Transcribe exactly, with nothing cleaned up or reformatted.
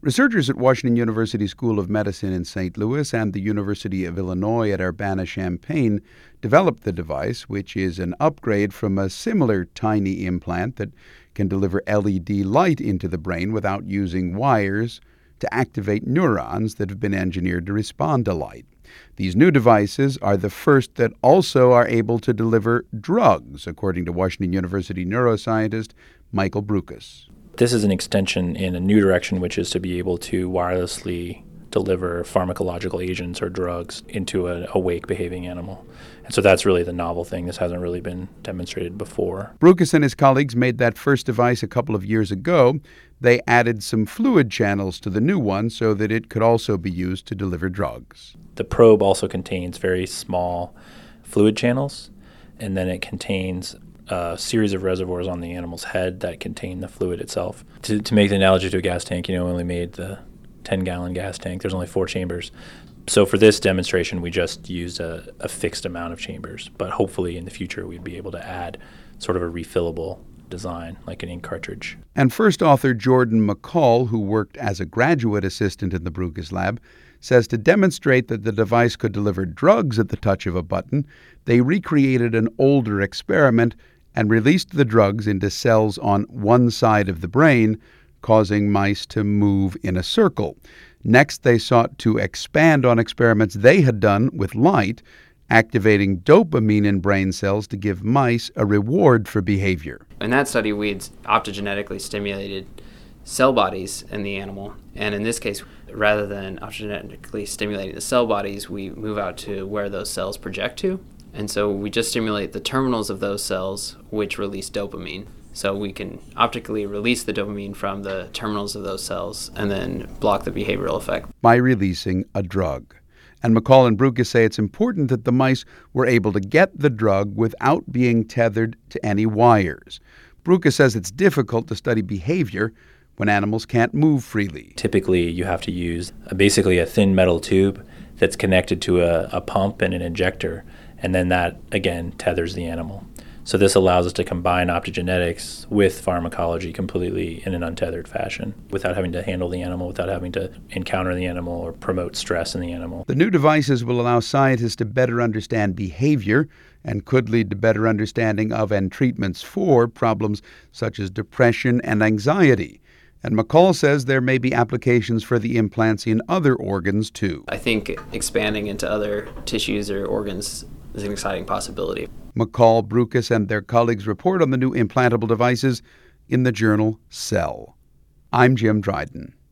Researchers at Washington University School of Medicine in Saint Louis and the University of Illinois at Urbana-Champaign developed the device, which is an upgrade from a similar tiny implant that can deliver L E D light into the brain without using wires to activate neurons that have been engineered to respond to light. These new devices are the first that also are able to deliver drugs, according to Washington University neuroscientist Michael Brukas. This is an extension in a new direction, which is to be able to wirelessly deliver pharmacological agents or drugs into an awake behaving animal. And so that's really the novel thing. This hasn't really been demonstrated before. Brukas and his colleagues made that first device a couple of years ago. They added some fluid channels to the new one so that it could also be used to deliver drugs. The probe also contains very small fluid channels, and then it contains a series of reservoirs on the animal's head that contain the fluid itself. To, to make the analogy to a gas tank, you know, we only made the ten-gallon gas tank. There's only four chambers. So for this demonstration, we just used a, a fixed amount of chambers, but hopefully in the future we'd be able to add sort of a refillable design, like an ink cartridge. And first author Jordan McCall, who worked as a graduate assistant in the Brukas lab, says to demonstrate that the device could deliver drugs at the touch of a button, they recreated an older experiment and released the drugs into cells on one side of the brain, causing mice to move in a circle. Next, they sought to expand on experiments they had done with light, activating dopamine in brain cells to give mice a reward for behavior. In that study, we had optogenetically stimulated cell bodies in the animal. And in this case, rather than optogenetically stimulating the cell bodies, we move out to where those cells project to. And so we just stimulate the terminals of those cells, which release dopamine. So we can optically release the dopamine from the terminals of those cells and then block the behavioral effect by releasing a drug. And McCall and Brukas say it's important that the mice were able to get the drug without being tethered to any wires. Brukas says it's difficult to study behavior when animals can't move freely. Typically, you have to use a, basically a thin metal tube that's connected to a, a pump and an injector, and then that, again, tethers the animal. So this allows us to combine optogenetics with pharmacology completely in an untethered fashion without having to handle the animal, without having to encounter the animal or promote stress in the animal. The new devices will allow scientists to better understand behavior and could lead to better understanding of and treatments for problems such as depression and anxiety. And McCall says there may be applications for the implants in other organs, too. I think expanding into other tissues or organs is an exciting possibility. McCall, Brukas, and their colleagues report on the new implantable devices in the journal Cell. I'm Jim Dryden.